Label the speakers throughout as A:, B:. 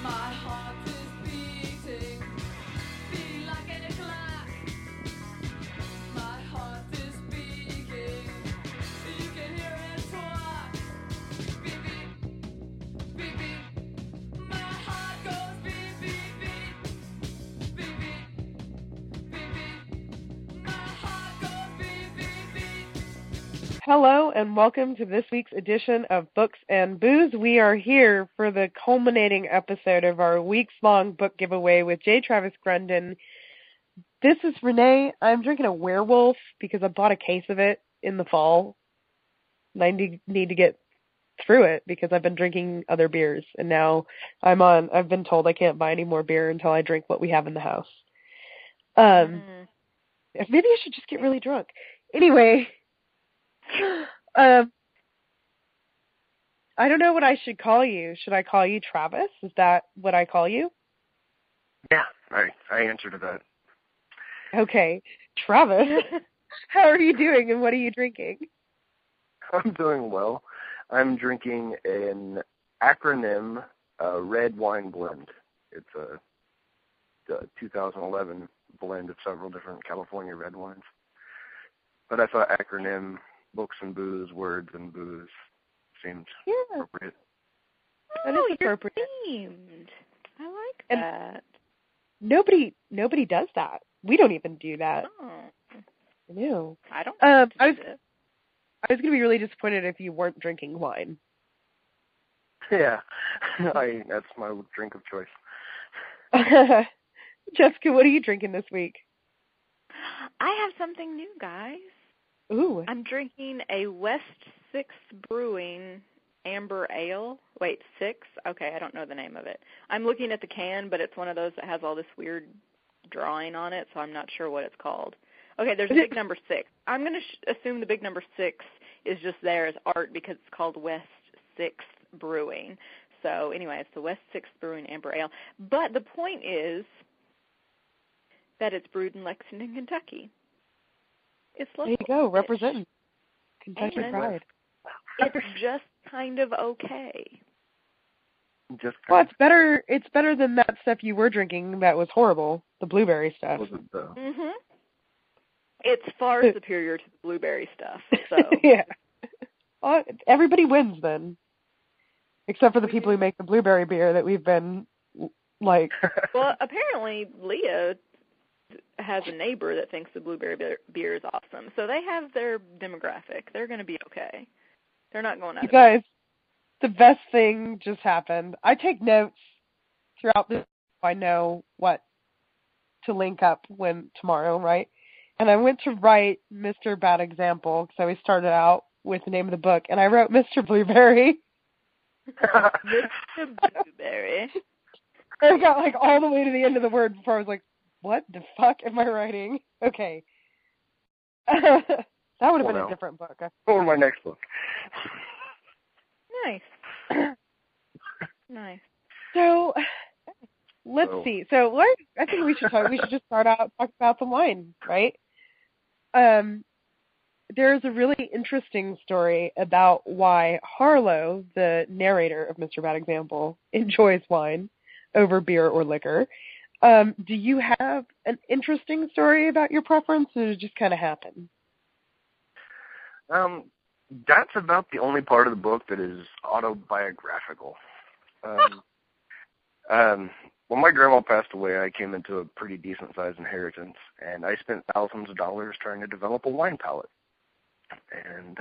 A: Hello and welcome to this week's edition of Books and Booze. We are here for the culminating episode of our weeks-long book giveaway with J. Travis Grundon. This is Renee. I'm drinking a Werewolf because I bought a case of it in the fall. And I need to get through it because I've been drinking other beers. And now I've been told I can't buy any more beer until I drink what we have in the house. Maybe I should just get really drunk. Anyway... I don't know what I should call you. Should I call you Travis? Is that what I call you?
B: Yeah, I answer to that.
A: Okay. Travis, how are you doing and what are you drinking?
B: I'm doing well. I'm drinking an Acronym red wine blend. It's a 2011 blend of several different California red wines. But I thought Acronym... Books and Booze, Words and Booze seemed appropriate.
A: That is appropriate.
C: You're themed. I like that.
A: Nobody does that. We don't even do that.
C: Oh.
A: I know.
C: I don't.
A: I was going to be really disappointed if you weren't drinking wine.
B: Yeah, that's my drink of choice.
A: Jessica, what are you drinking this week?
C: I have something new, guys.
A: Ooh.
C: I'm drinking a West 6 Brewing Amber Ale. Wait, 6? Okay, I don't know the name of it. I'm looking at the can, but it's one of those that has all this weird drawing on it, so I'm not sure what it's called. Okay, there's a big number 6. I'm going to assume the big number 6 is just there as art because it's called West 6 Brewing. So anyway, it's the West 6 Brewing Amber Ale. But the point is that it's brewed in Lexington, Kentucky. It's
A: there you go, representing Kentucky pride.
C: It's just kind of okay.
A: Well, it's better. It's better than that stuff you were drinking that was horrible. The blueberry stuff.
C: Mhm. It's far superior to the blueberry stuff. So
A: yeah, everybody wins then, except for the people who make the blueberry beer that we've been like.
C: Well, apparently Leah has a neighbor that thinks the blueberry beer is awesome. So they have their demographic. They're going to be okay. They're not going out.
A: You guys, the best thing just happened. I take notes throughout this. I know what to link up when tomorrow, right? And I went to write Mr. Bad Example because I always started out with the name of the book, and I wrote Mr. Blueberry.
C: Mr. Blueberry.
A: I got like all the way to the end of the word before I was like, what the fuck am I writing? Okay. That would have been a different book.
B: Or my next book.
C: Nice. Nice.
A: So, let's see. So, I think we should just start out talk about the wine, right? There's a really interesting story about why Harlow, the narrator of Mr. Bad Example, enjoys wine over beer or liquor. Do you have an interesting story about your preference, or did it just kind of happen?
B: That's about the only part of the book that is autobiographical. When my grandma passed away, I came into a pretty decent-sized inheritance, and I spent thousands of dollars trying to develop a wine palate. And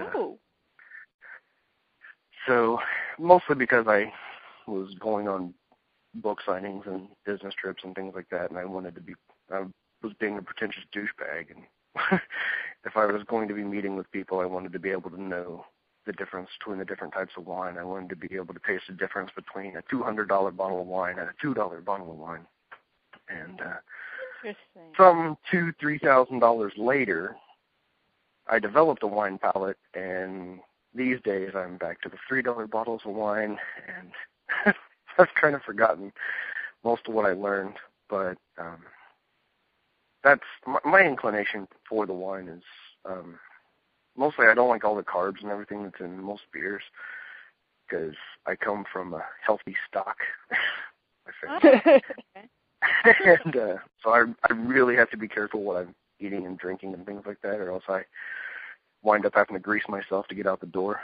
B: so, mostly because I was going on book signings and business trips and things like that, and I was being a pretentious douchebag, and if I was going to be meeting with people, I wanted to be able to know the difference between the different types of wine. I wanted to be able to taste the difference between a $200 bottle of wine and a $2 bottle of wine. And some $2,000-$3,000 later, I developed a wine palate, and these days I'm back to the $3 bottles of wine, and I've kind of forgotten most of what I learned, but that's my inclination for the wine is mostly I don't like all the carbs and everything that's in most beers because I come from a healthy stock. My my
C: Oh,
B: face.
C: okay.
B: And so I really have to be careful what I'm eating and drinking and things like that, or else I wind up having to grease myself to get out the door.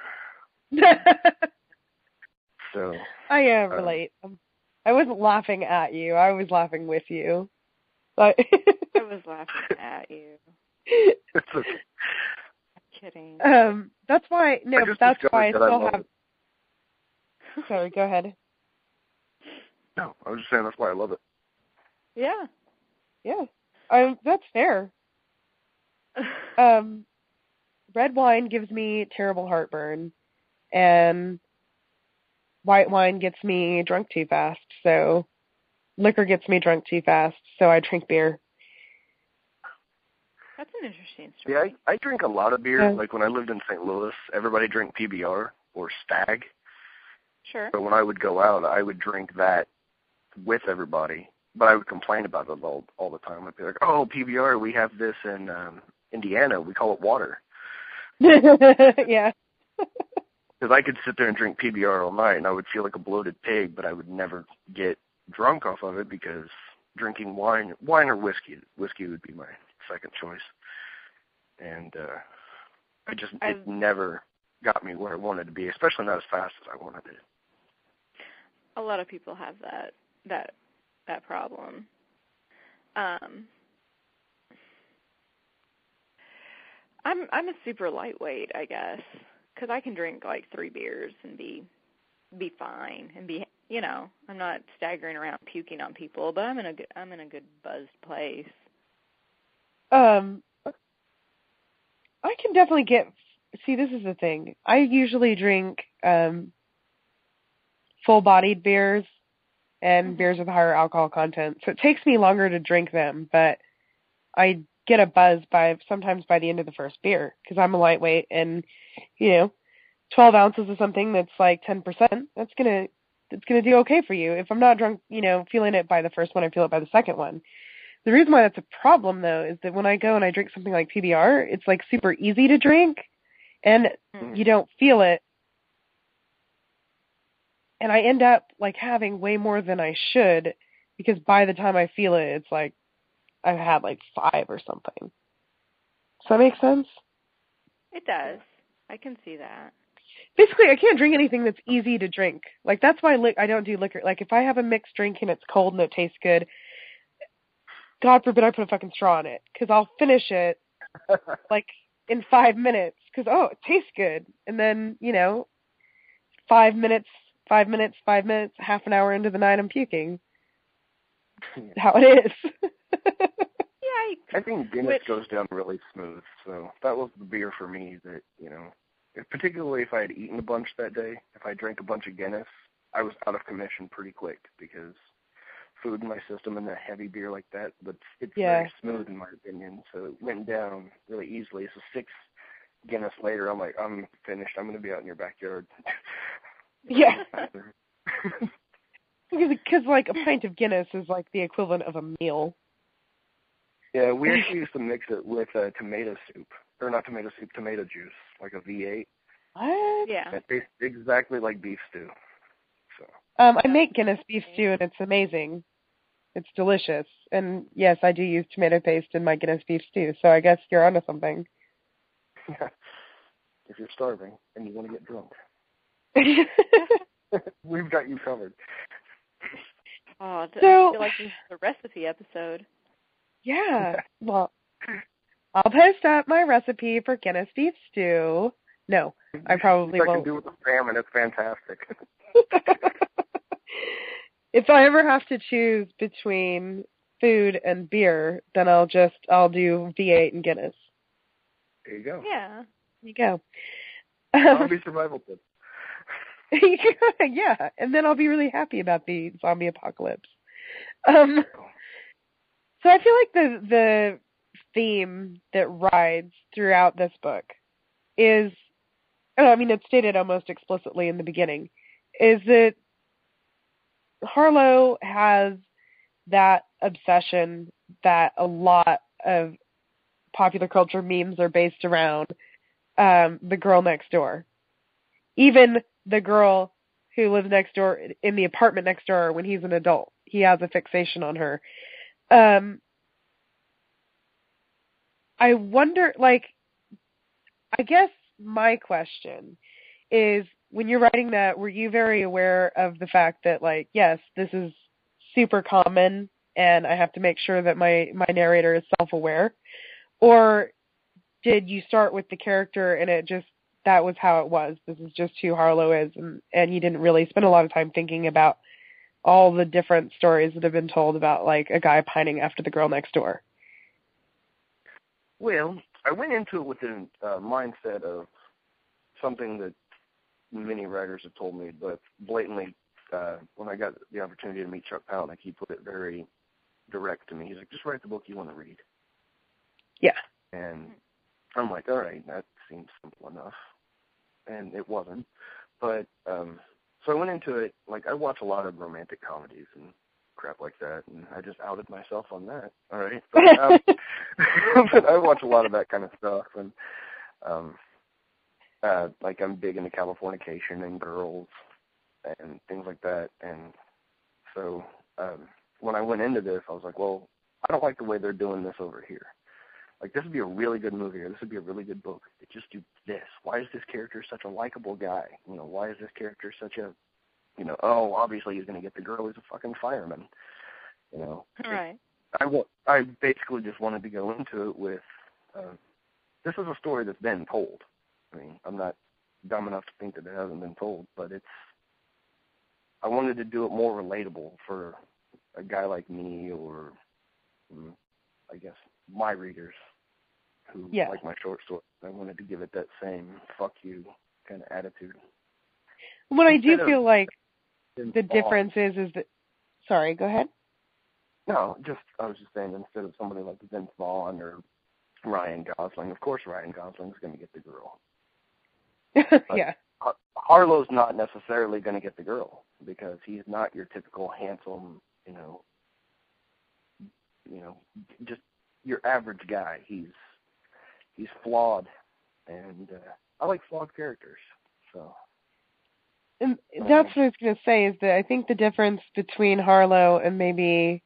B: So
A: I relate. I wasn't laughing at you. I was laughing with you. But
C: I was laughing at you.
B: it's okay.
C: Kidding.
A: that's why. No, that's why I still have.
B: It.
A: Sorry, go ahead.
B: No, I was just saying that's why I love it.
C: Yeah.
A: Yeah. That's fair. Red wine gives me terrible heartburn, and white wine gets me drunk too fast. So liquor gets me drunk too fast. So I drink beer.
C: That's an interesting story.
B: Yeah, I drink a lot of beer. Like when I lived in St. Louis, everybody drank PBR or Stag.
C: Sure.
B: But when I would go out, I would drink that with everybody. But I would complain about it all the time. I'd be like, "Oh, PBR, we have this in Indiana. We call it water."
A: Yeah.
B: Because I could sit there and drink PBR all night, and I would feel like a bloated pig, but I would never get drunk off of it because drinking wine or whiskey would be my second choice. And it never got me where I wanted to be, especially not as fast as I wanted it.
C: A lot of people have that problem. I'm a super lightweight, I guess, because I can drink like 3 beers and be fine and be, I'm not staggering around puking on people, but I'm in a good buzzed place.
A: I can definitely see, this is the thing. I usually drink full-bodied beers and beers with higher alcohol content. So it takes me longer to drink them, but I get a buzz sometimes by the end of the first beer because I'm a lightweight, and 12 ounces of something that's like 10%, it's gonna do okay for you. If I'm not drunk, feeling it by the first one, I feel it by the second one. The reason why that's a problem, though, is that when I go and I drink something like PBR, it's like super easy to drink, and you don't feel it. And I end up like having way more than I should because by the time I feel it, it's like I've had like 5 or something. Does that make sense?
C: It does. I can see that.
A: Basically, I can't drink anything that's easy to drink. Like, that's why I don't do liquor. Like, if I have a mixed drink and it's cold and it tastes good, God forbid I put a fucking straw in it, because I'll finish it, like, in 5 minutes, because, it tastes good. And then, 5 minutes, half an hour into the night, I'm puking. How it is.
C: Yikes.
B: I think Guinness goes down really smooth, so that was the beer for me that, particularly if I had eaten a bunch that day, if I drank a bunch of Guinness, I was out of commission pretty quick because food in my system and a heavy beer like that, but it's very smooth in my opinion, so it went down really easily. So 6 Guinness later, I'm like, I'm finished. I'm going to be out in your backyard.
A: Yeah. Because, like, a pint of Guinness is, like, the equivalent of a meal.
B: Yeah, we actually used to mix it with tomato soup. Or not tomato soup, tomato juice, like a V8.
A: What?
C: Yeah.
B: It tastes exactly like beef stew. So.
A: I make Guinness beef stew, and it's amazing. It's delicious. And, yes, I do use tomato paste in my Guinness beef stew, so I guess you're onto something.
B: Yeah. If you're starving and you want to get drunk. We've got you covered.
C: Oh, I feel like this is a recipe episode.
A: Yeah. Well, I'll post up my recipe for Guinness beef stew. No, I probably won't.
B: I can do with the salmon. It's fantastic.
A: If I ever have to choose between food and beer, then I'll do V8 and Guinness.
B: There you go.
C: Yeah.
A: There you go.
B: Zombie survival tips.
A: Yeah, and then I'll be really happy about the zombie apocalypse. So I feel like the theme that rides throughout this book is, it's stated almost explicitly in the beginning, is that Harlow has that obsession that a lot of popular culture memes are based around the girl next door. Even the girl who lives next door in the apartment next door when he's an adult. he has a fixation on her. I wonder, like, I guess my question is, when you're writing that, were you very aware of the fact that, like, yes, this is super common and I have to make sure that my narrator is self-aware? Or did you start with the character and that was how it was? This is just who Harlow is, and you didn't really spend a lot of time thinking about all the different stories that have been told about, like, a guy pining after the girl next door?
B: Well, I went into it with a mindset of something that many writers have told me, but blatantly, when I got the opportunity to meet Chuck Palahniuk, he put it very direct to me. He's like, just write the book you want to read.
A: Yeah.
B: And I'm like, all right, that seems simple enough. And it wasn't. But, so I went into it, like, I watch a lot of romantic comedies and crap like that, and I just outed myself on that, all right? But, but I watch a lot of that kind of stuff, and, like, I'm big into Californication and girls and things like that, and so when I went into this, I was like, well, I don't like the way they're doing this over here. Like, this would be a really good movie, or this would be a really good book. They just do this. Why is this character such a likable guy? You know, why is this character such a, you know, oh, obviously he's going to get the girl. He's a fucking fireman. You know.
C: Right.
B: I basically just wanted to go into it with, this is a story that's been told. I mean, I'm not dumb enough to think that it hasn't been told, but I wanted to do it more relatable for a guy like me, or I guess my readers who like my short story. I wanted to give it that same fuck you kind of attitude.
A: What I do feel like the difference is that, sorry, go ahead.
B: No, I was just saying, instead of somebody like Vince Vaughn or Ryan Gosling, of course Ryan Gosling's going to get the girl.
A: Yeah.
B: Harlow's not necessarily going to get the girl, because he's not your typical handsome, you know, just your average guy. He's flawed, and I like flawed characters. So,
A: and that's what I was going to say, is that I think the difference between Harlow and maybe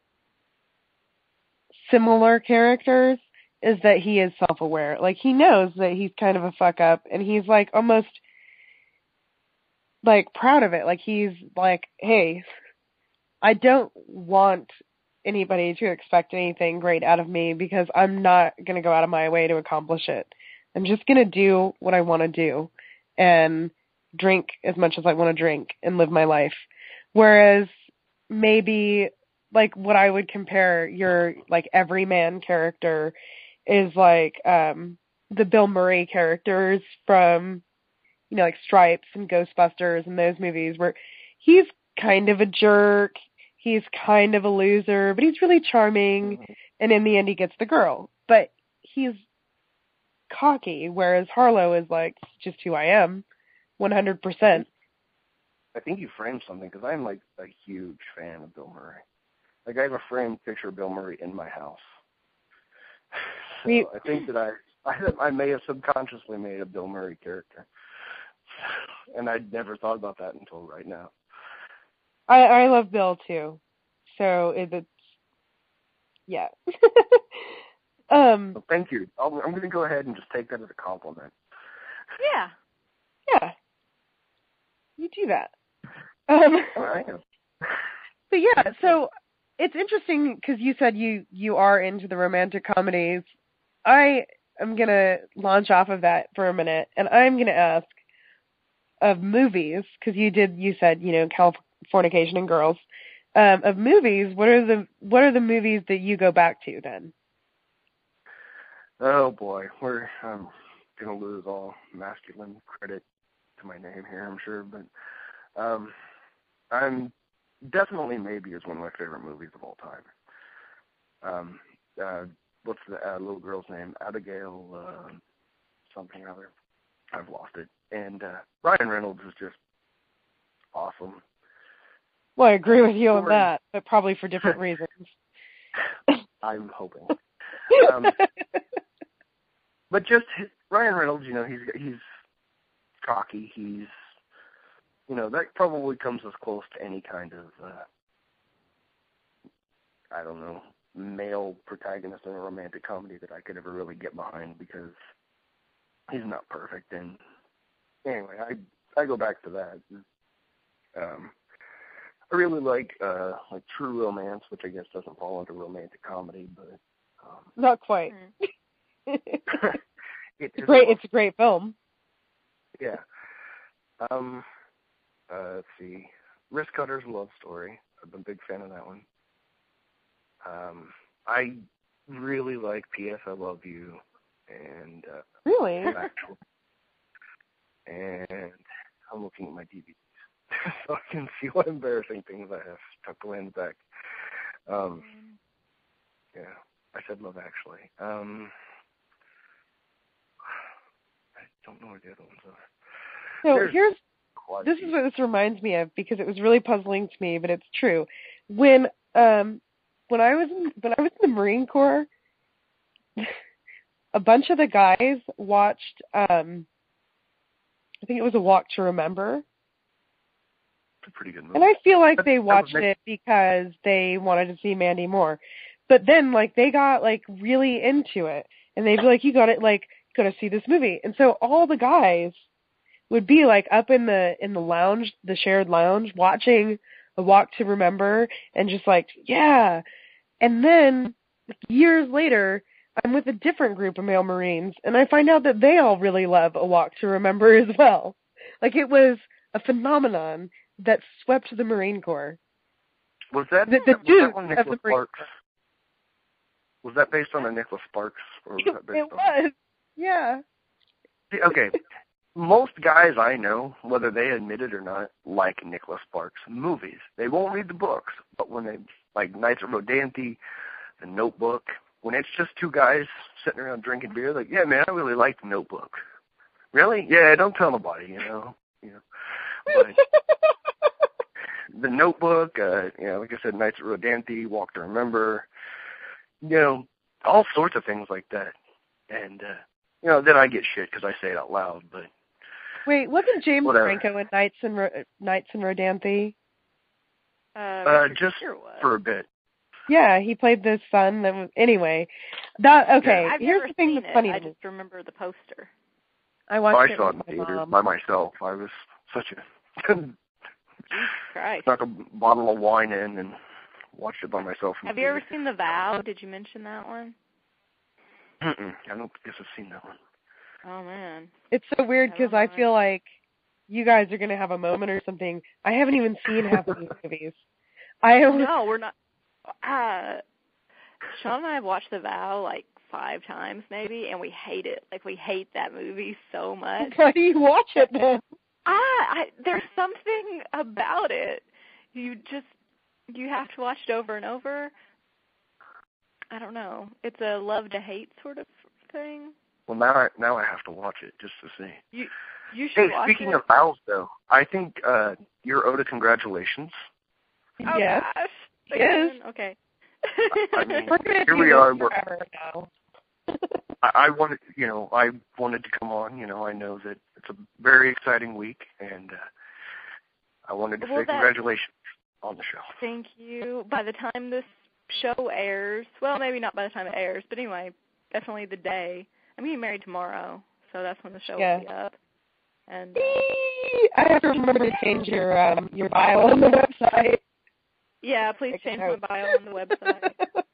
A: similar characters is that he is self-aware. Like, he knows that he's kind of a fuck up, and he's, like, almost, like, proud of it. Like, he's like, hey, I don't want anybody to expect anything great out of me, because I'm not going to go out of my way to accomplish it. I'm just going to do what I want to do and drink as much as I want to drink and live my life. Whereas maybe, like, what I would compare your, like, everyman character is like the Bill Murray characters from, you know, like Stripes and Ghostbusters and those movies, where he's kind of a jerk, he's kind of a loser, but he's really charming, and in the end he gets the girl. But he's cocky, whereas Harlow is like, just who I am, 100%.
B: I think you framed something, because I'm, like, a huge fan of Bill Murray. Like, I have a framed picture of Bill Murray in my house. So I think that I may have subconsciously made a Bill Murray character. And I'd never thought about that until right now.
A: I love Bill, too. So it's, yeah.
B: Well, thank you. I'm going to go ahead and just take that as a compliment.
C: Yeah.
A: Yeah. You do that.
B: I am.
A: But yeah, so it's interesting, because you said you are into the romantic comedies. I am going to launch off of that for a minute, and I'm going to ask, of movies, because you said, you know, Californication and girls, of movies, what are the movies that you go back to then?
B: Oh boy, I'm going to lose all masculine credit to my name here, I'm sure, but I'm definitely maybe is one of my favorite movies of all time. What's the little girl's name? Abigail something or other. I've lost it. And Ryan Reynolds is just awesome.
A: Well, I agree with you on that, but probably for different reasons.
B: I'm hoping. But just Ryan Reynolds, you know, he's cocky. He's, you know, that probably comes as close to any kind of I don't know, male protagonist in a romantic comedy that I could ever really get behind because he's not perfect. And anyway, I go back to that. I really like True Romance, which I guess doesn't fall into romantic comedy, but
A: not quite.
B: It's
A: great. It's a great film.
B: Yeah. Let's see. Wrist Cutter's Love Story. I've been a big fan of that one. I really like P.S. I Love You and
A: really?
B: Actual. And I'm looking at my DVDs so I can see what embarrassing things I have tucked away in the back. Yeah, I said Love Actually. I don't know where the other ones are.
A: So this is what this reminds me of because it was really puzzling to me, but it's true. When I was in the Marine Corps, a bunch of the guys watched I think it was A Walk to Remember.
B: It's a pretty good movie.
A: And I feel like they watched it because they wanted to see Mandy Moore. But then they got really into it. And they'd be like, you gotta see this movie. And so all the guys would be up in the lounge, the shared lounge, watching A Walk to Remember and just yeah. And then years later, I'm with a different group of male Marines, and I find out that they all really love A Walk to Remember as well. It was a phenomenon that swept the Marine Corps.
B: Was that
A: one
B: Nicholas Sparks? Was that based on a Nicholas Sparks? Or was that based
A: it was, yeah.
B: Okay. Most guys I know, whether they admit it or not, like Nicholas Sparks movies. They won't read the books, but when they Knights of Rodanthe, The Notebook, when it's just two guys sitting around drinking beer, yeah, man, I really like The Notebook. Really? Yeah, don't tell nobody, you know. But The Notebook, like I said, Knights of Rodanthe, Walk to Remember, all sorts of things like that. And, then I get shit because I say it out loud, but.
A: Wait, wasn't James Franco in Knights and Rodanthe?
B: Just for a bit.
A: Yeah, he played the son. That was anyway.
C: I've
A: here's
C: never
A: the thing
C: seen
A: that's funny.
C: I just remember the poster.
A: I watched it
B: saw it in theaters by myself. I was such a
C: Christ.
B: snuck a bottle of wine in and watched it by myself.
C: Have you ever seen The Vow? Did you mention that one?
B: I don't guess I've seen that one.
C: Oh man,
A: it's so weird because I feel like you guys are gonna have a moment or something. I haven't even seen half of these movies.
C: No, we're not. Sean and I have watched The Vow 5 times maybe, and we hate it. We hate that movie so much.
A: Why do you watch it then?
C: There's something about it. You have to watch it over and over. I don't know. It's a love to hate sort of thing.
B: Well, now I have to watch it just to see.
C: You should watch it.
B: Speaking of vows, though, I think you're owed a congratulations.
C: Oh,
A: yes.
C: Gosh.
A: Yes.
C: Okay.
B: I mean, here we are. I wanted to come on. I know that it's a very exciting week, and I wanted to say congratulations on the show.
C: Thank you. By the time this show airs, well, maybe not by the time it airs, but anyway, definitely the day. I'm getting married tomorrow, so that's when the show will be up. And
A: I have to remember to change your bio on the website.
C: Yeah, please change my bio on the website.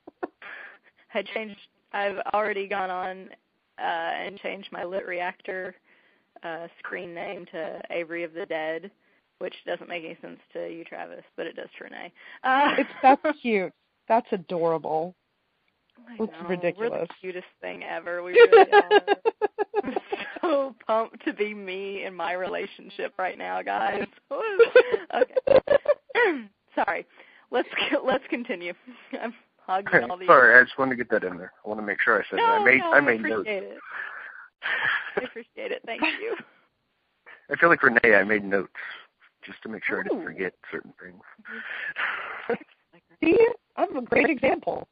C: I've already gone on and changed my Lit Reactor screen name to Avery of the Dead, which doesn't make any sense to you, Travis, but it does to Renee.
A: That's cute. That's adorable. It's ridiculous.
C: We're the cutest thing ever. We really are. I'm so pumped to be me in my relationship right now, guys. Okay. Sorry. Let's continue. I'm hogging all these.
B: Sorry, I just wanted to get that in there. I want to make sure I said it. I made notes.
C: I appreciate it. Thank you.
B: I feel like Renee, I made notes just to make sure I didn't forget certain things.
A: See, I'm a great example.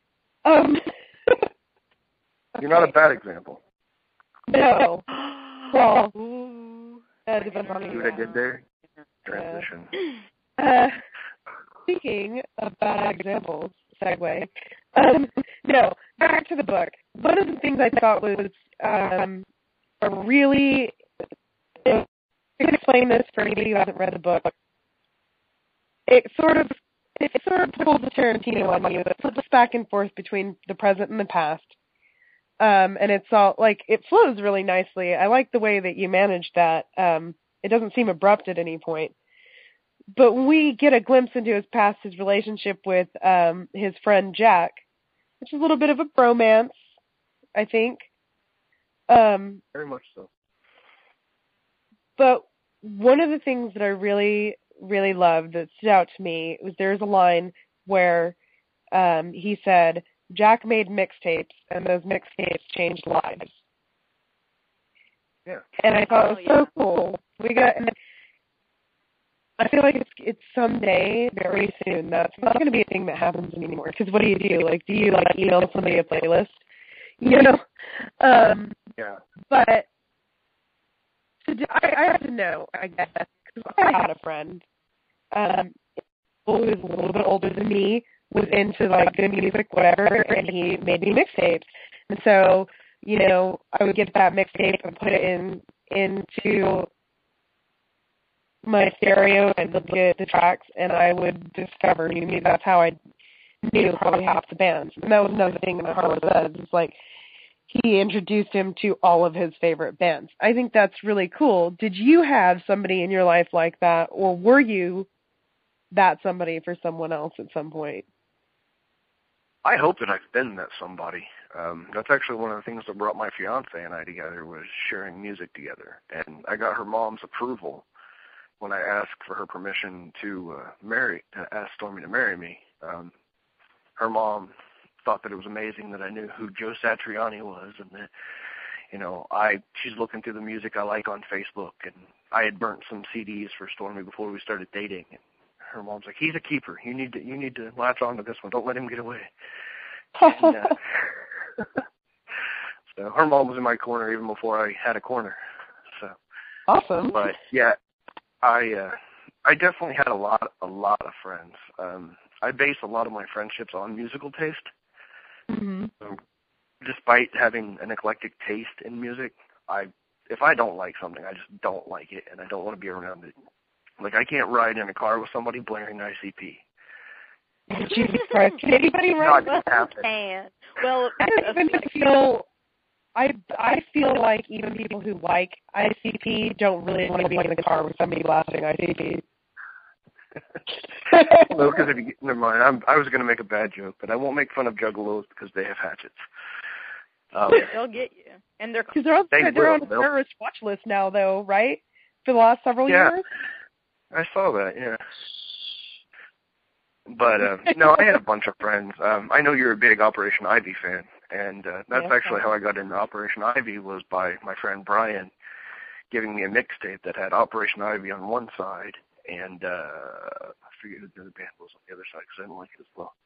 B: You're not a bad example.
A: No. Well,
B: depends on see what I did there? Transition.
A: Speaking of bad examples, segue. No, back to the book. One of the things I thought was a really, I can explain this for anybody who hasn't read the book. It sort of pulls the Tarantino on you. It flips back and forth between the present and the past. And it's all, like, it flows really nicely. I like the way that you managed that. It doesn't seem abrupt at any point. But we get a glimpse into his past, his relationship with his friend Jack, which is a little bit of a bromance, I think.
B: Very much so.
A: But one of the things that I really, really loved that stood out to me was there's a line where he said, Jack made mixtapes, and those mixtapes changed lives.
B: Yeah.
A: And I thought it was so cool. I feel like it's someday, very soon, that's not going to be a thing that happens anymore. Because what do you do? Like, do you, like, email somebody a playlist? You know?
B: Yeah.
A: But I have to know, I guess, because I had a friend who was a little bit older than me, was into, like, good music, whatever, and he made me mixtapes. And so, you know, I would get that mixtape and put it into my stereo and look at the tracks, and I would discover new music. That's how I knew probably half the bands. And that was another thing that Harlow says. It's like he introduced him to all of his favorite bands. I think that's really cool. Did you have somebody in your life like that, or were you that somebody for someone else at some point?
B: I hope that I've been that somebody. That's actually one of the things that brought my fiance and I together, was sharing music together. And I got her mom's approval when I asked for her permission to ask Stormy to marry me. Her mom thought that it was amazing that I knew who Joe Satriani was, and that, you know, she's looking through the music I like on Facebook, and I had burnt some CDs for Stormy before we started dating. And her mom's like, he's a keeper. You need to latch on to this one. Don't let him get away. And, so her mom was in my corner even before I had a corner. So
A: awesome.
B: But yeah, I definitely had a lot of friends. I base a lot of my friendships on musical taste.
A: Mm-hmm.
B: Despite having an eclectic taste in music, if I don't like something, I just don't like it, and I don't want to be around it. Like, I can't ride in a car with somebody blaring ICP.
A: Jesus Christ! Can anybody ride?
C: Well,
A: I feel like even people who like ICP don't really want to be in the car with somebody blasting ICP.
B: No, because never mind. I was going to make a bad joke, but I won't make fun of juggalos because they have hatchets.
C: They'll get you, and they're
A: on the terrorist watch list now, though, right? For the last several years.
B: I saw that. Yeah. But no, I had a bunch of friends. I know you're a big Operation Ivy fan, and that's actually how I got into Operation Ivy, was by my friend Brian giving me a mixtape that had Operation Ivy on one side, and I forget who the other band was on the other side because I don't like it as well.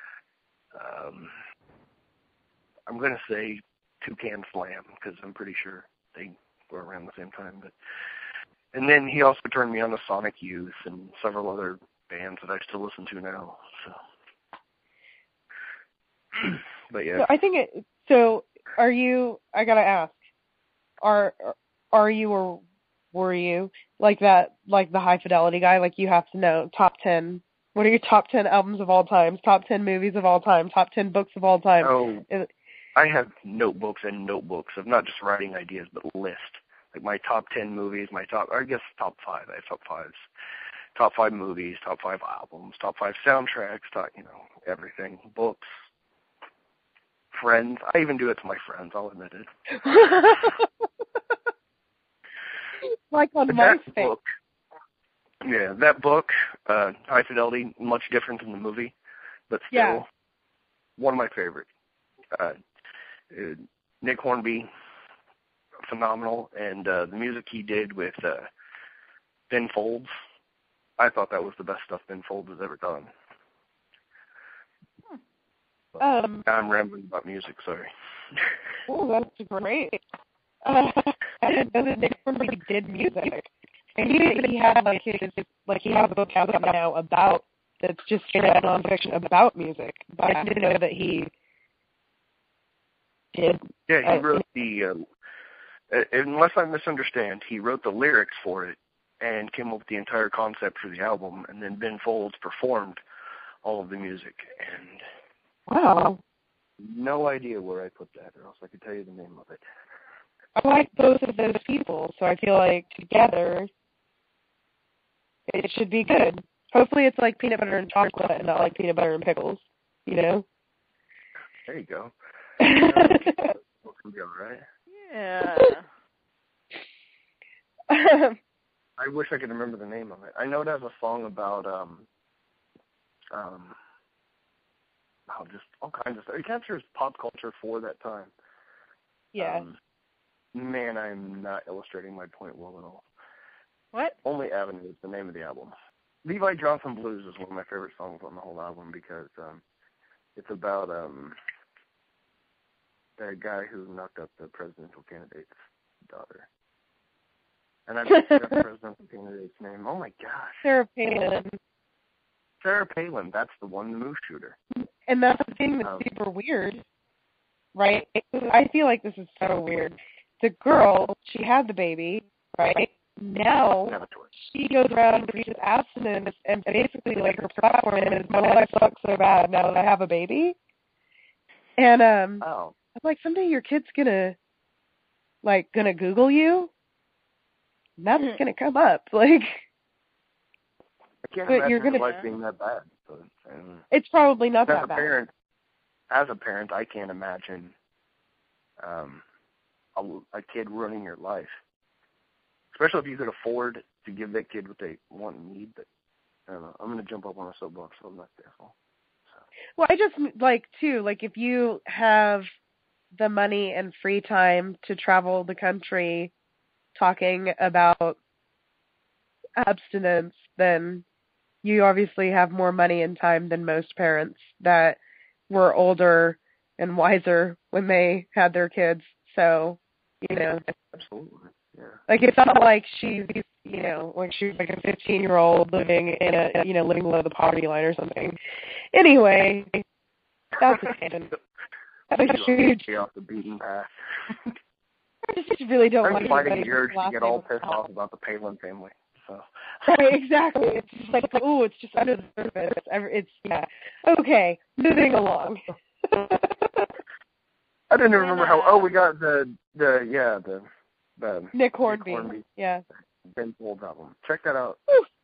B: I'm going to say Toucan Slam because I'm pretty sure they were around the same time. And then he also turned me on to Sonic Youth and several other bands that I still listen to now. So, but yeah.
A: So I think are you? I gotta ask. Are you or were you like that? Like the High Fidelity guy? Like, you have to know top 10. What are your top 10 albums of all time? Top 10 movies of all time? Top 10 books of all time?
B: Oh, I have notebooks and notebooks of not just writing ideas, but list. Like my top 10 movies, top 5. I have top 5s. Top 5 movies, top 5 albums, top 5 soundtracks, everything. Books, friends. I even do it to my friends, I'll admit it.
A: Like on MySpace.
B: That book, High Fidelity, much different than the movie, but still one of my favorites. Nick Hornby, phenomenal, and the music he did with Ben Folds, I thought that was the best stuff Ben Folds has ever done. I'm rambling about music, sorry.
A: Oh, that's great. I didn't know that Nick Hornby did music. I knew that he had he has a book out now about that's just straight out nonfiction about music. But I didn't know that he did.
B: Yeah, he wrote unless I misunderstand, he wrote the lyrics for it and came up with the entire concept for the album, and then Ben Folds performed all of the music. And
A: wow.
B: No idea where I put that, or else I could tell you the name of it.
A: I like both of those people, so I feel like together it should be good. Hopefully it's like peanut butter and chocolate and not like peanut butter and pickles, you know?
B: There you go. It's going to be all right.
C: Yeah.
B: I wish I could remember the name of it. I know it has a song about just all kinds of stuff. It captures pop culture for that time.
A: Yeah.
B: Man, I'm not illustrating my point well at all.
C: What?
B: Only Avenue is the name of the album. Levi Johnson Blues is one of my favorite songs on the whole album because it's about that guy who knocked up the presidential candidate's daughter. And I forgot the presidential candidate's name. Oh my gosh.
A: Sarah Palin.
B: Sarah Palin, that's the one, the Moose Shooter.
A: And that's the thing that's super weird, right? I feel like this is so weird. The girl, she had the baby, right? Now she goes around and preaches abstinence, and basically, like, her platform is, my life sucks so bad now that I have a baby. And I'm like, someday your kid's gonna Google you, and that's gonna come up, like.
B: I can't imagine her life being that bad. But,
A: it's probably not that bad.
B: As a parent, I can't imagine a kid ruining your life. Especially if you could afford to give that kid what they want and need. But I don't know. I'm going to jump up on a soapbox, so I'm not careful. So.
A: Well, I just if you have the money and free time to travel the country talking about abstinence, then you obviously have more money and time than most parents that were older and wiser when they had their kids. So, you know.
B: Absolutely. Yeah.
A: Like, it's not like she's, like she's like a 15-year-old living in living below the poverty line or something. Anyway, that's a tangent. That's a huge.
B: Off the beaten path.
A: I just really don't want
B: to. I'm fighting the urge to get all pissed off about the Palin family. So.
A: Right, exactly. It's just like, it's just under the surface. Okay, moving along.
B: I didn't remember how. We got the
A: Nick Hornby. Yeah.
B: Ben Folds album. Check that out.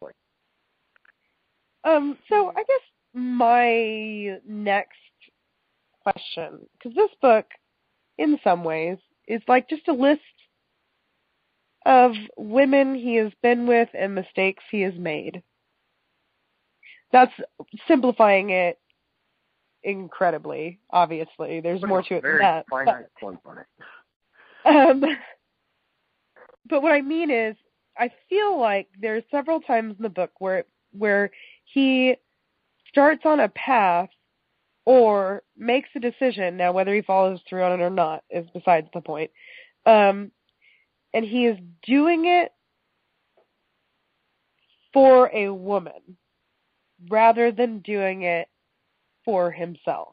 A: So I guess my next question, because this book, in some ways, is like just a list of women he has been with and mistakes he has made. That's simplifying it incredibly, obviously. There's more to it than that. But what I mean is, I feel like there's several times in the book where he starts on a path or makes a decision. Now, whether he follows through on it or not is besides the point. And he is doing it for a woman rather than doing it for himself.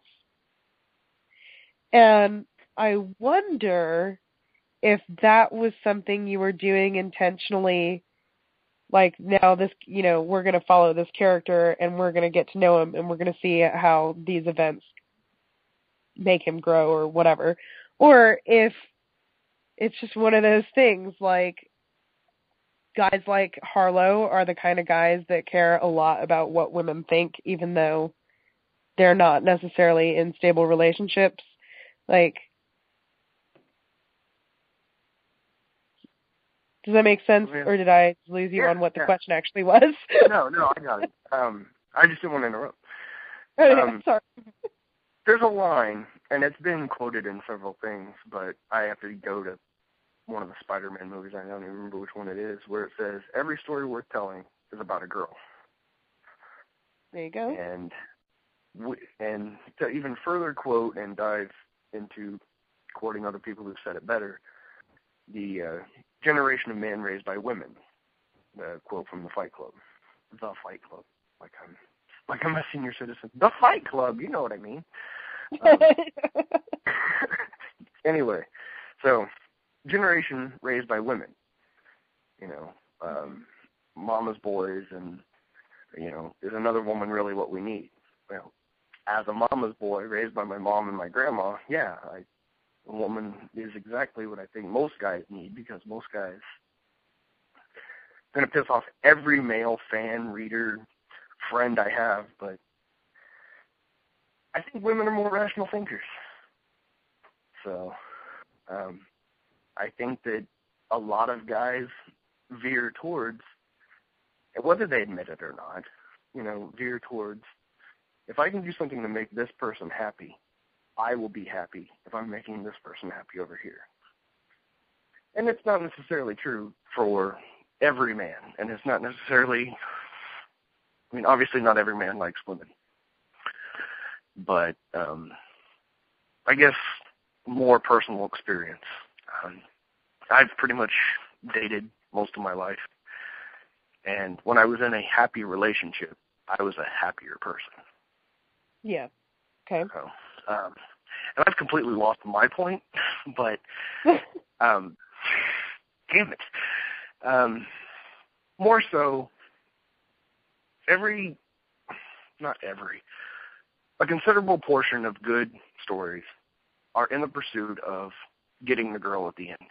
A: And I wonder if that was something you were doing intentionally, like, now this, we're going to follow this character and we're going to get to know him and we're going to see how these events make him grow or whatever. Or if it's just one of those things, like, guys like Harlow are the kind of guys that care a lot about what women think, even though they're not necessarily in stable relationships. Like, does that make sense, or did I lose you on what the question actually was?
B: No, I got it. I just didn't want to interrupt.
A: Sorry.
B: There's a line, and it's been quoted in several things, but I have to go to one of the Spider-Man movies, I don't even remember which one it is, where it says, every story worth telling is about a girl.
A: There you go.
B: And to even further quote and dive into quoting other people who've said it better, the generation of men raised by women, the quote from The Fight Club. The Fight Club. Like I'm Like I'm a senior citizen. The Fight Club, you know what I mean. Um, anyway, so generation raised by women, mama's boys, and is another woman really what we need? Well, as a mama's boy raised by my mom and my grandma, a woman is exactly what I think most guys need, because most guys are going to piss off every male fan, reader, friend I have, but I think women are more rational thinkers. So I think that a lot of guys veer towards, whether they admit it or not, veer towards, if I can do something to make this person happy, I will be happy if I'm making this person happy over here. And it's not necessarily true for every man, and it's not necessarily, obviously not every man likes women. But I guess more personal experience. I've pretty much dated most of my life, and when I was in a happy relationship, I was a happier person.
A: Yeah. Okay.
B: So, and I've completely lost my point, but damn it. More so, a considerable portion of good stories are in the pursuit of getting the girl at the end.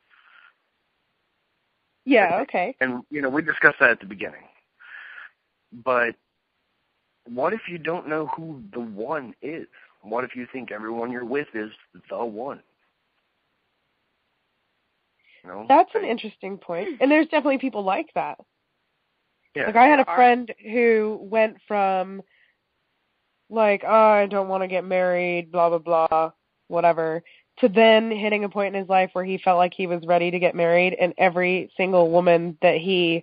A: Yeah, okay.
B: And, we discussed that at the beginning. But what if you don't know who the one is? What if you think everyone you're with is the one?
A: That's an interesting point. And there's definitely people like that.
B: Yeah.
A: Like, I had a friend who went from, like, oh, I don't want to get married, blah, blah, blah, whatever, to then hitting a point in his life where he felt like he was ready to get married, and every single woman that he,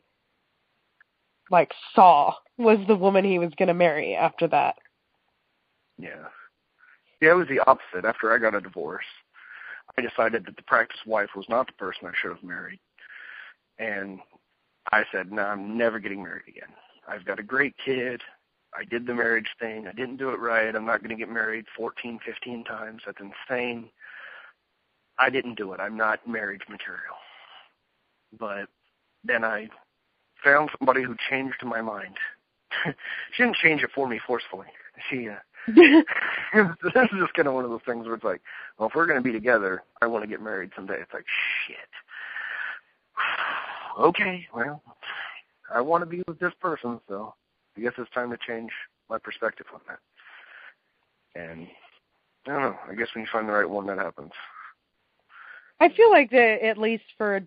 A: saw was the woman he was going to marry after that.
B: Yeah. Yeah, it was the opposite. After I got a divorce, I decided that the practice wife was not the person I should have married. And I said, no, I'm never getting married again. I've got a great kid. I did the marriage thing. I didn't do it right. I'm not going to get married 14, 15 times. That's insane. I didn't do it. I'm not marriage material. But then I found somebody who changed my mind. She didn't change it for me forcefully. This is just kind of one of those things where it's like, well, if we're going to be together, I want to get married someday. It's like, shit. Okay, well, I want to be with this person, so I guess it's time to change my perspective on that. And I don't know. I guess when you find the right one, that happens.
A: I feel like that at least for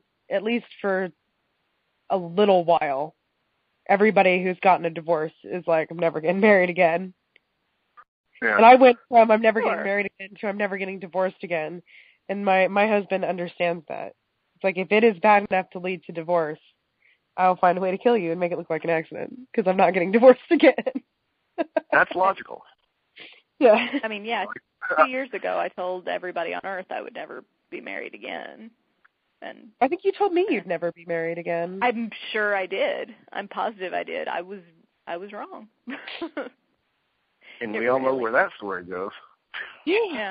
A: a little while, everybody who's gotten a divorce is like, I'm never getting married again.
B: Yeah.
A: And I went from I'm never getting married again to I'm never getting divorced again. And my husband understands that. It's like, if it is bad enough to lead to divorce, I'll find a way to kill you and make it look like an accident, because I'm not getting divorced again.
B: That's logical.
A: Yeah.
C: 2 years ago I told everybody on Earth I would never be married again. And
A: I think you told me you'd never be married again.
C: I'm sure I did. I'm positive I did. I was wrong.
B: And we all know where that story goes.
A: Yeah.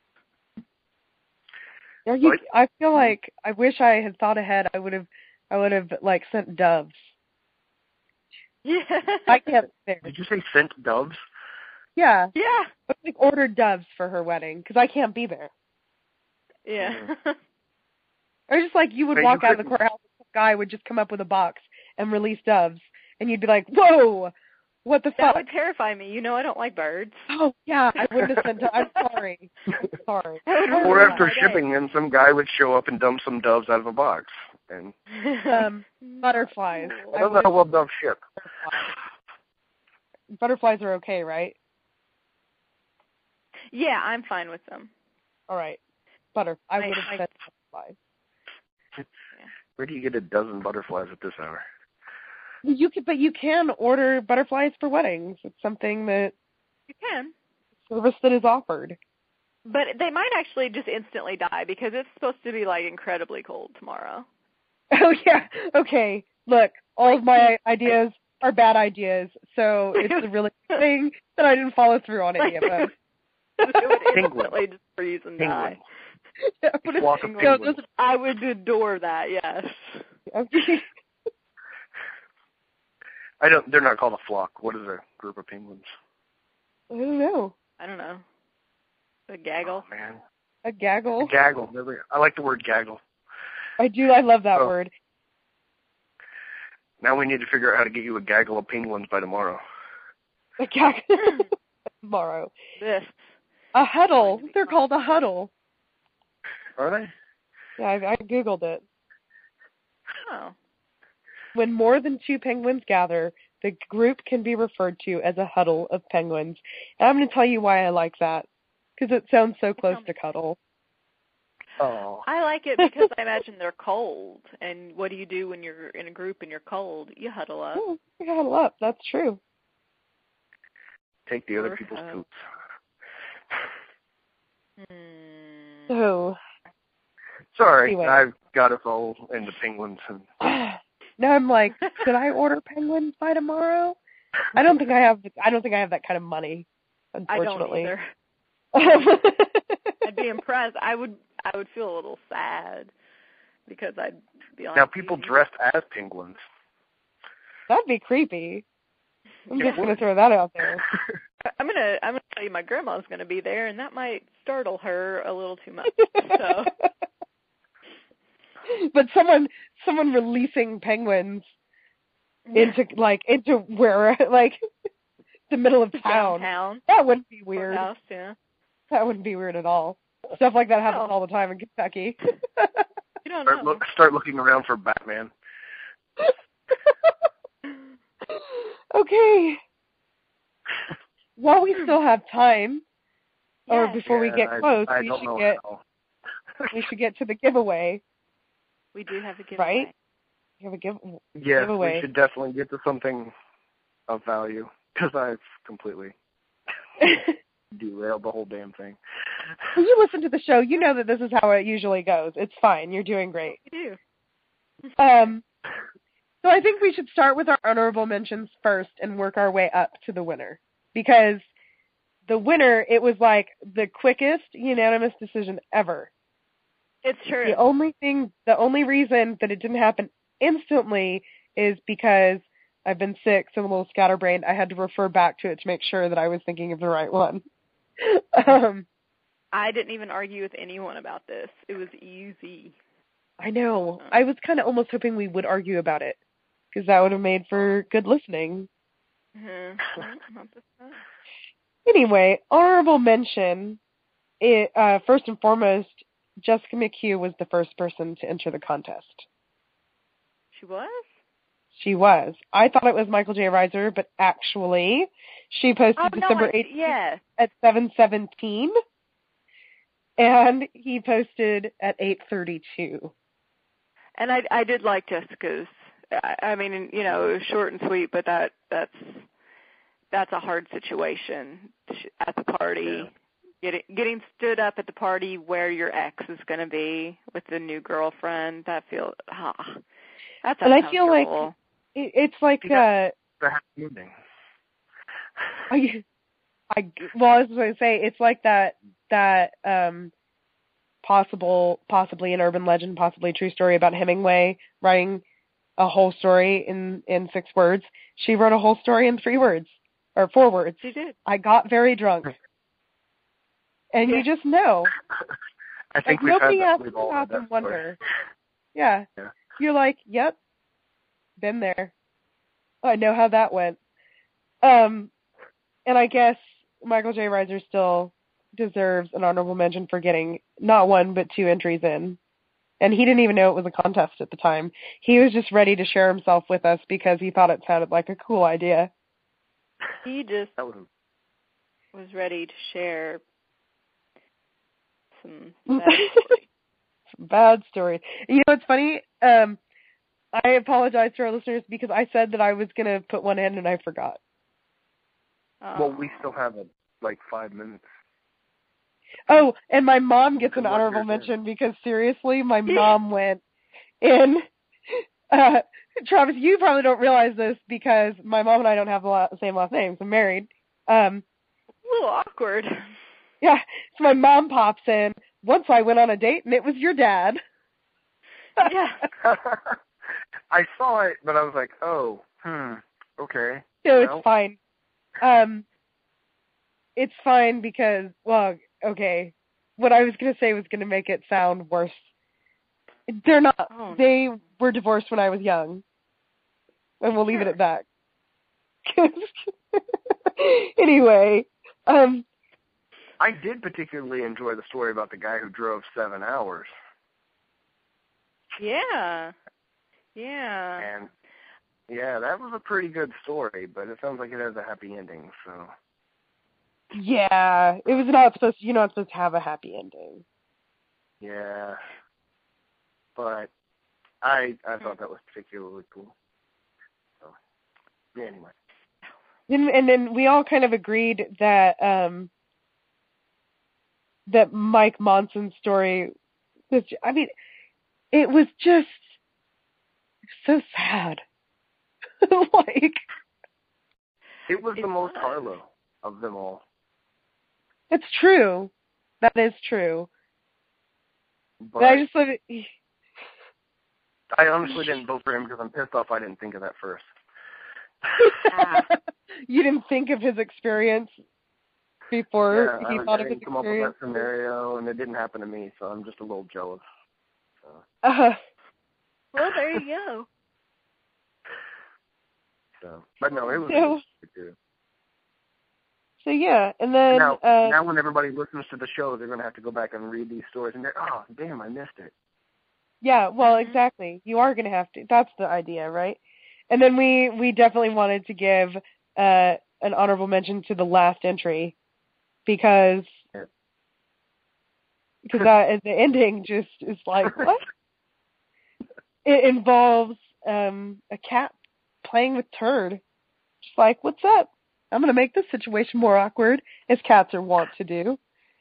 A: I feel like I wish I had thought ahead. I would have sent doves.
C: Yeah.
A: I can't there.
B: Did you say sent doves?
A: Yeah.
C: Yeah.
A: I ordered doves for her wedding because I can't be there.
C: Yeah.
A: Or just like you would walk out of the courthouse, and some guy would just come up with a box and release doves, and you'd be like, "Whoa, what the fuck?"
C: That would terrify me. I don't like birds.
A: Oh yeah, I wouldn't have sent. I'm sorry. Sorry.
B: Or after shipping them, some guy would show up and dump some doves out of a box. And
A: butterflies.
B: I don't know how well doves ship.
A: Butterflies are okay, right?
C: Yeah, I'm fine with them.
A: All right. I would have sent butterflies.
B: Where do you get a dozen butterflies at this hour?
A: But you can order butterflies for weddings. It's something that
C: you can.
A: Service that is offered.
C: But they might actually just instantly die because it's supposed to be incredibly cold tomorrow.
A: Oh yeah. Okay. Look, all of my ideas are bad ideas, so it's a really good thing that I didn't follow through on any of them.
C: It would instantly just freeze and die.
A: Yeah,
B: Flock of penguins.
C: I would adore that, yes.
A: Okay.
B: They're not called a flock. What is a group of penguins?
A: I don't know.
C: A gaggle?
B: Oh, man.
A: A gaggle?
B: A gaggle. I like the word gaggle.
A: I do. I love that word.
B: Now we need to figure out how to get you a gaggle of penguins by tomorrow.
A: A gaggle tomorrow.
C: This.
A: A huddle. They're called a huddle.
B: Are they?
A: Yeah, I Googled it.
C: Oh.
A: When more than 2 penguins gather, the group can be referred to as a huddle of penguins. And I'm going to tell you why I like that. Because it sounds so close to cuddle.
B: Oh.
C: I like it because I imagine they're cold. And what do you do when you're in a group and you're cold? You huddle up.
A: Oh, you huddle up. That's true.
B: Take the other people's poops.
A: So.
B: Sorry,
A: Anyway.
B: I've got us all into penguins. And
A: now I'm like, should I order penguins by tomorrow? I don't think I have that kind of money, unfortunately.
C: I don't either. I'd be impressed. I would feel a little sad because I'd be on
B: now people dressed as penguins.
A: That'd be creepy. I'm just gonna throw that out there.
C: I'm gonna tell you my grandma's gonna be there, and that might startle her a little too much. So.
A: But someone releasing penguins into where the middle of town.
C: Downtown.
A: That wouldn't be weird.
C: House, yeah.
A: That wouldn't be weird at all. Stuff like that happens all the time in Kentucky.
C: You don't know.
B: Start looking around for Batman.
A: Okay. While we still have time, or before we get close, we should get to the giveaway.
C: We do have a giveaway.
A: Right? We have a giveaway.
B: We should definitely get to something of value, because I've completely derailed the whole damn thing.
A: When you listen to the show, you know that this is how it usually goes. It's fine. You're doing great.
C: You do.
A: So I think we should start with our honorable mentions first and work our way up to the winner. Because the winner, it was like the quickest unanimous decision ever.
C: It's true.
A: The only reason that it didn't happen instantly is because I've been sick, so I'm a little scatterbrained. I had to refer back to it to make sure that I was thinking of the right one.
C: I didn't even argue with anyone about this. It was easy.
A: I know. I was kind of almost hoping we would argue about it, because that would have made for good listening. Anyway, honorable mention, first and foremost, Jessica McHugh was the first person to enter the contest.
C: She was?
A: She was. I thought it was Michael J. Reiser, but actually, she posted December 18th at 7:17, and he posted at 8:32.
C: And I did like Jessica's. I mean, it was short and sweet, but that's a hard situation at the party. Yeah. Getting stood up at the party where your ex is going to be with the new girlfriend, that's uncomfortable.
A: And I feel like it's like
B: the happy ending.
A: I was going to say it's like that possibly an urban legend, possibly a true story about Hemingway writing a whole story in 6 words. She wrote a whole story in 3 words or 4 words.
C: She did.
A: I got very drunk. And you just know.
B: I think
A: nobody
B: has
A: to stop and wonder. Yeah. You're like, yep, been there. I know how that went. And I guess Michael J. Reiser still deserves an honorable mention for getting not 1 but 2 entries in. And he didn't even know it was a contest at the time. He was just ready to share himself with us because he thought it sounded like a cool idea.
C: He just was ready to share some bad stories.
A: Some bad stories. You know, it's funny. I apologize to our listeners because I said that I was going to put one in and I forgot.
B: Well, we still have 5 minutes.
A: Oh, and my mom gets an honorable mention because seriously, my mom went in Travis, you probably don't realize this because my mom and I don't have the same last names. I'm married.
C: A little awkward.
A: Yeah, so my mom pops in. Once I went on a date, and it was your dad.
C: Yeah.
B: I saw it, but I was like, oh, okay.
A: No,
B: well.
A: it's fine. It's fine because, well, okay, what I was going to say was going to make it sound worse. They're not.
C: Oh,
A: they were divorced when I was young. And we'll leave it at that. Anyway.
B: I did particularly enjoy the story about the guy who drove 7 hours.
C: Yeah. Yeah.
B: And, yeah, that was a pretty good story, but it sounds like it has a happy ending, so.
A: Yeah, it was not supposed to, you're not supposed to have a happy ending.
B: Yeah. But I thought that was particularly cool. So, yeah, anyway.
A: And then we all kind of agreed that that Mike Monson's story was, I mean, it was just so sad. Like,
B: it was the most Harlow of them all.
A: It's true. That is true.
B: But
A: I just thought
B: I honestly didn't vote for him because I'm pissed off I didn't think of that first.
A: You didn't think of his experience before he thought of his
B: experience? Come up with that scenario, and it didn't happen to me, so I'm just a little jealous. So.
C: Well, there you go.
B: So, but no, it was good.
A: So yeah, and then
B: now when everybody listens to the show, they're going to have to go back and read these stories, and they're, oh, damn, I missed it.
A: Yeah, well, exactly. You are going to have to. That's the idea, right? And then we definitely wanted to give an honorable mention to the last entry because the ending just is like, what? It involves a cat playing with Turd. Just like, what's up? I'm going to make this situation more awkward, as cats are wont to do.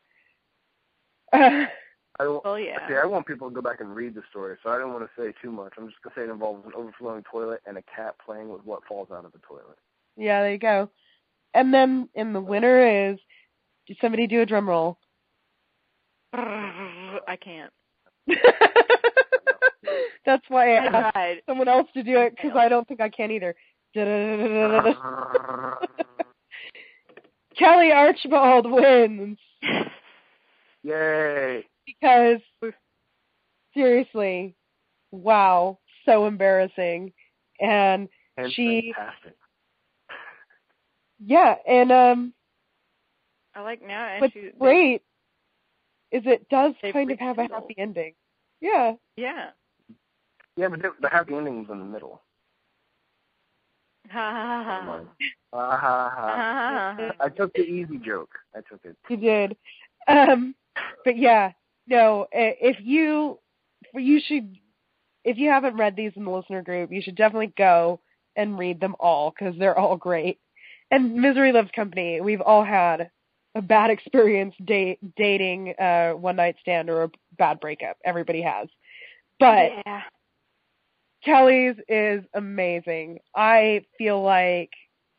C: Yeah.
B: See, I want people to go back and read the story, so I don't want to say too much. I'm just going to say it involves an overflowing toilet and a cat playing with what falls out of the toilet.
A: Yeah, there you go. And then, in the winner is, did somebody do a drum roll?
C: I can't.
A: That's why I
C: tried.
A: asked someone else to do it, because I don't think I can either. Kelly Archibald wins.
B: Yay.
A: Because, seriously, wow, so embarrassing. And she...
B: fantastic.
A: Yeah, and,
C: I like now.
A: what's great is it does kind of have a happy ending. Yeah.
C: Yeah.
B: Yeah, but the happy ending was in the middle.
C: Ha ha ha
B: ha. I took the easy joke. I took it.
A: You did. But yeah, no, if you haven't read these in the listener group, you should definitely go and read them all because they're all great. And Misery Loves Company, we've all had a bad experience dating a one-night stand or a bad breakup. Everybody has. But
C: yeah.
A: Kelly's is amazing. I feel like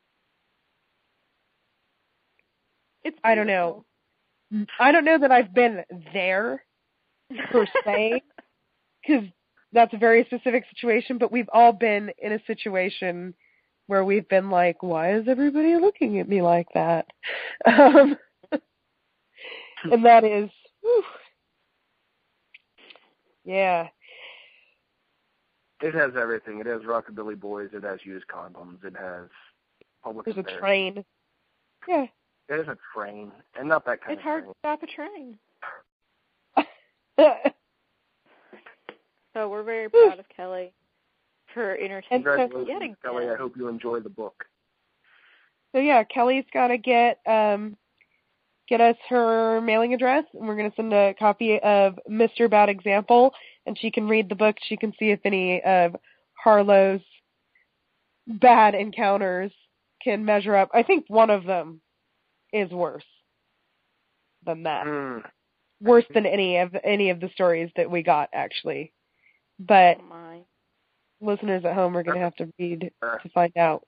A: I don't know. I don't know that I've been there per se, because that's a very specific situation, but we've all been in a situation where we've been like, why is everybody looking at me like that? And that is, whew, yeah.
B: It has everything. It has Rockabilly Boys. It has used condoms. It has public affairs.
A: There's a train. Yeah.
B: It is a train, and not that kind
C: it's
B: of
C: hard
B: train.
C: to stop a train. So we're very proud of Kelly for entertaining.
B: Congratulations, Kelly. I hope you enjoy the book.
A: So yeah, Kelly's got to get us her mailing address, and we're going to send a copy of Mr. Bad Example, and she can read the book. She can see if any of Harlow's bad encounters can measure up. I think one of them is worse than that. Worse than any of the stories that we got, actually. But
C: oh my.
A: listeners at home are going to have to read to find out.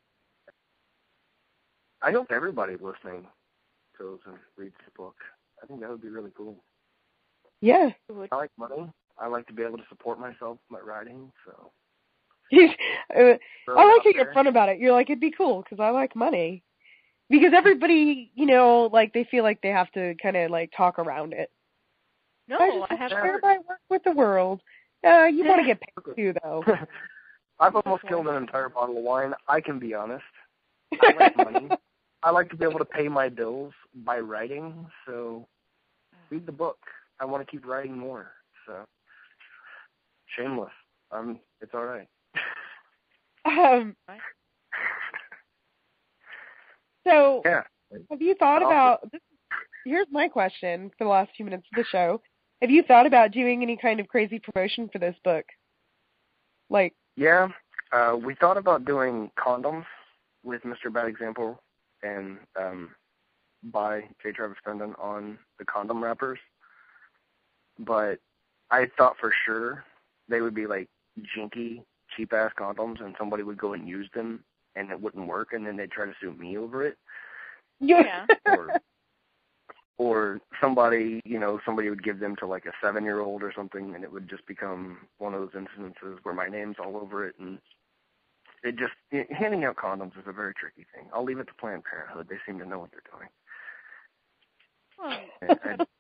B: I hope everybody listening goes and reads the book. I think that would be really cool.
A: Yeah.
B: I like money. I like to be able to support myself by writing, so.
A: I like how you're fun about it. You're like, it'd be cool because I like money. Because everybody, you know, like they feel like they have to kind of like talk around it.
C: No,
A: I have to share my work with the world. You want to get paid too, though.
B: I've almost killed an entire bottle of wine. I can be honest. I like money. I like to be able to pay my bills by writing, so read the book. I want to keep writing more, so shameless. It's all right.
A: So,
B: yeah.
A: Have you thought about, here's my question for the last few minutes of the show. Have you thought about doing any kind of crazy promotion for this book? Like,
B: yeah, we thought about doing condoms with Mr. Bad Example and by J. Travis Grundon on the condom wrappers. But I thought for sure they would be like jinky, cheap-ass condoms, and somebody would go and use them, and it wouldn't work, and then they'd try to sue me over it.
C: Yeah.
B: Or somebody, you know, somebody would give them to like a 7-year-old or something, and it would just become one of those instances where my name's all over it, and handing out condoms is a very tricky thing. I'll leave it to Planned Parenthood. They seem to know what they're doing.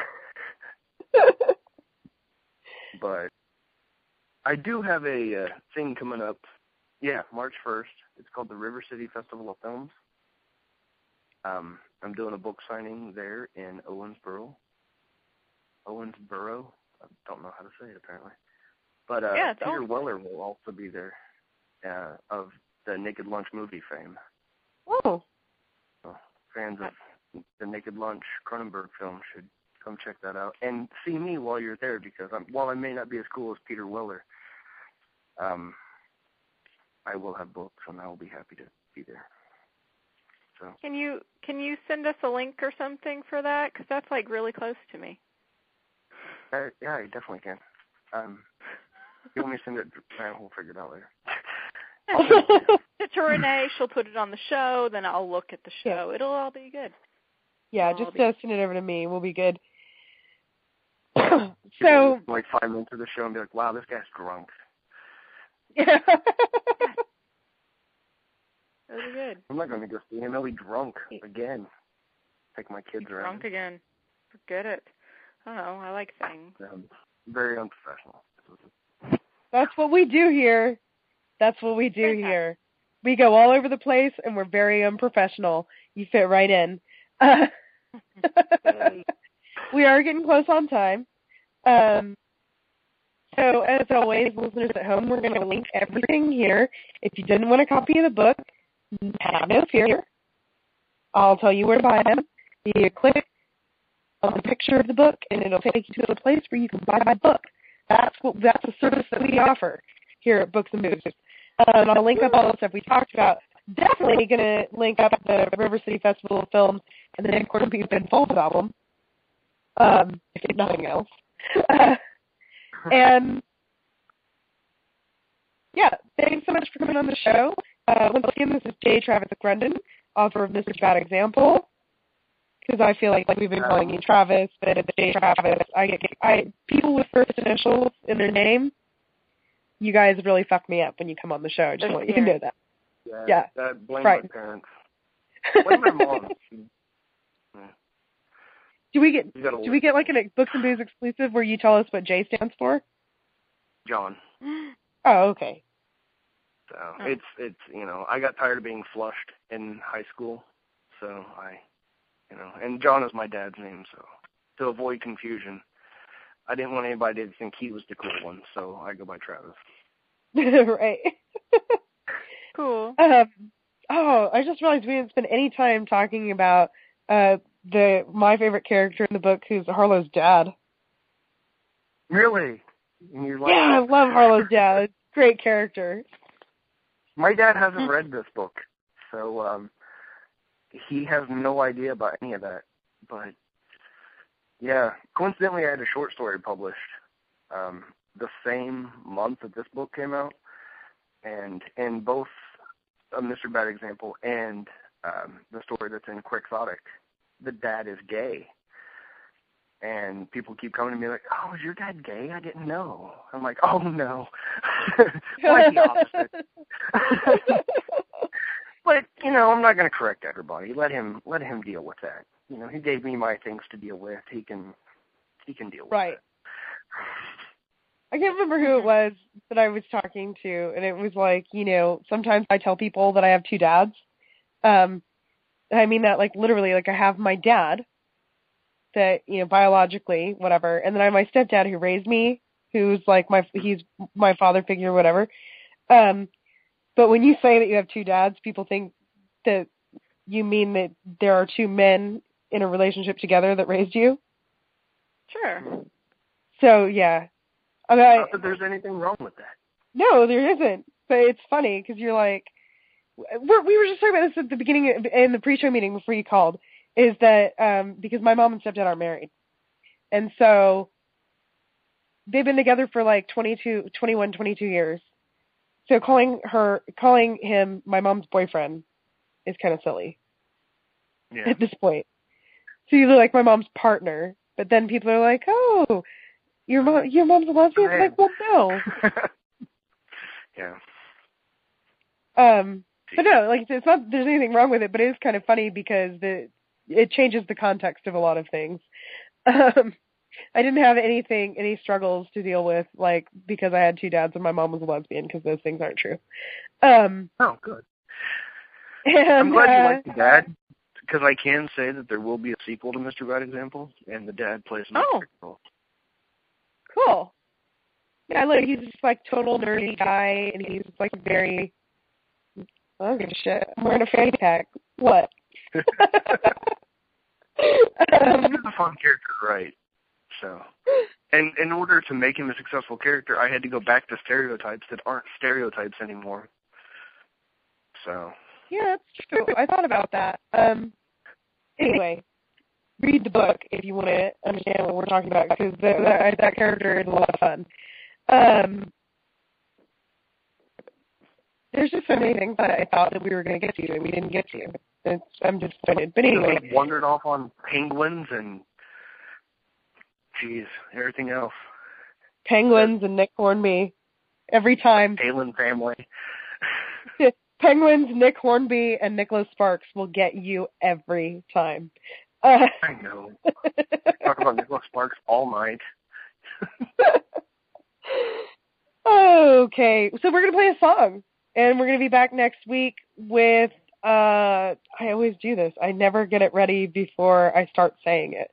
B: But I do have a thing coming up. Yeah, March 1st. It's called the River City Festival of Films. I'm doing a book signing there in Owensboro. I don't know how to say it, apparently. But Peter Weller will also be there, of the Naked Lunch movie fame.
A: Oh.
B: So fans of the Naked Lunch Cronenberg film should come check that out. And see me while you're there, because while I may not be as cool as Peter Weller, I will have books, and I will be happy to be there. So.
C: Can you send us a link or something for that? Because that's like really close to me.
B: Yeah, I definitely can. You want me to send it? We'll figure it out later.
C: To Renee, she'll put it on the show. Then I'll look at the show. It'll all be good.
A: Yeah, just send it over to me. We'll be good. So,
B: like 5 minutes of the show and be like, "Wow, this guy's drunk."
C: Yeah. Really good.
B: I'm not going to go see him. He'll be drunk again. Take my kids around.
C: Drunk again. Forget it. I don't know. I like things.
B: Very unprofessional.
A: That's what we do here. Here. We go all over the place, and we're very unprofessional. You fit right in. We are getting close on time. So, as always, listeners at home, we're going to link everything here. If you didn't want a copy of the book, have no fear. I'll tell you where to buy them. You click on the picture of the book, and it'll take you to a place where you can buy my book. That's a service that we offer here at Books and Booze. I'll link up all the stuff we talked about. Definitely going to link up the River City Festival of Films and the Nick Horton Peace Ben Folds album, if nothing else. And yeah, thanks so much for coming on the show. Once again, this is J. Travis Grundon, author of Mr. Bad Example. Because I feel like we've been calling you Travis, but it's J. Travis. People with first initials in their name, you guys really fuck me up when you come on the show. I just want you to know that. Yeah.
B: Blame my parents. Blame my mom.
A: Do we get like a Books and Booze exclusive where you tell us what J stands for?
B: John.
A: Oh, okay.
B: So it's I got tired of being flushed in high school, so and John is my dad's name, so to avoid confusion, I didn't want anybody to think he was the cool one, so I go by Travis.
A: Right.
C: Cool.
A: I just realized we didn't spend any time talking about my favorite character in the book, who's Harlow's dad.
B: Really?
A: Yeah, I love Harlow's dad. Great character.
B: My dad hasn't read this book, so he has no idea about any of that. But yeah, coincidentally, I had a short story published the same month that this book came out, And in both Mr. Bad Example and the story that's in Quixotic, the dad is gay. And people keep coming to me like, oh, is your dad gay? I didn't know. I'm like, oh, no. Quite the opposite. But, I'm not going to correct everybody. Let him deal with that. He gave me my things to deal with. He can deal with
A: right.
B: it.
A: I can't remember who it was that I was talking to, and it was like, sometimes I tell people that I have two dads. I mean that like literally, like I have my dad that, biologically, whatever, and then I have my stepdad who raised me, who's like he's my father figure, whatever. But when you say that you have two dads, people think that you mean that there are two men in a relationship together that raised you.
C: Sure.
A: So, yeah.
B: Not that there's anything wrong with that.
A: No, there isn't. But it's funny because you're like, we were just talking about this at the beginning in the pre-show meeting before you called, is that because my mom and stepdad are married. And so they've been together for like 22 years. So calling him my mom's boyfriend is kind of silly at this point. So you're like my mom's partner, but then people are like, oh, your mom's a lesbian? I'm like, well, no.
B: Yeah.
A: But no, like it's not. There's anything wrong with it, but it is kind of funny because it changes the context of a lot of things. I didn't have any struggles to deal with, like, because I had two dads and my mom was a lesbian, because those things aren't true.
B: Oh, good.
A: And,
B: I'm glad you like the dad, because I can say that there will be a sequel to Mr. Bad Example, and the dad plays an important role.
A: Cool. Yeah, look, he's just like total nerdy guy, and he's like very. I don't give a shit. I'm wearing a fanny pack. What?
B: He's a fun character, right? So, and in order to make him a successful character, I had to go back to stereotypes that aren't stereotypes anymore. So.
A: Yeah, that's true. I thought about that. Anyway, read the book if you want to understand what we're talking about, because that character is a lot of fun. There's just so many things that I thought that we were going to get to, and we didn't get to. I'm disappointed. But anyway.
B: We wandered off on penguins and, everything else.
A: Penguins and Nick Hornby. Every time.
B: Palin family.
A: Penguins, Nick Hornby, and Nicholas Sparks will get you every time.
B: I know. Talk about Nicholas Sparks all night.
A: Okay, so we're going to play a song. And we're going to be back next week with, I always do this. I never get it ready before I start saying it.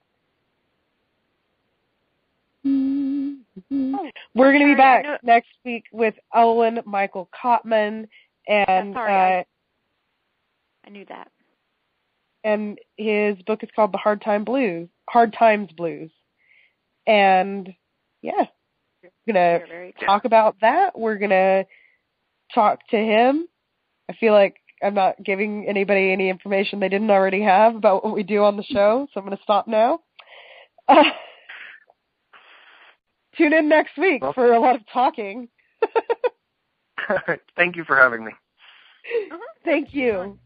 A: We're going to be back next week with Owen Michael Cotman. And
C: I knew that.
A: And his book is called The Hard Times Blues. And, yeah, we're going to talk about that. We're going to talk to him. I feel like I'm not giving anybody any information they didn't already have about what we do on the show, so I'm going to stop now. Tune in next week for a lot of talking.
B: Thank you for having me.
A: Thank you.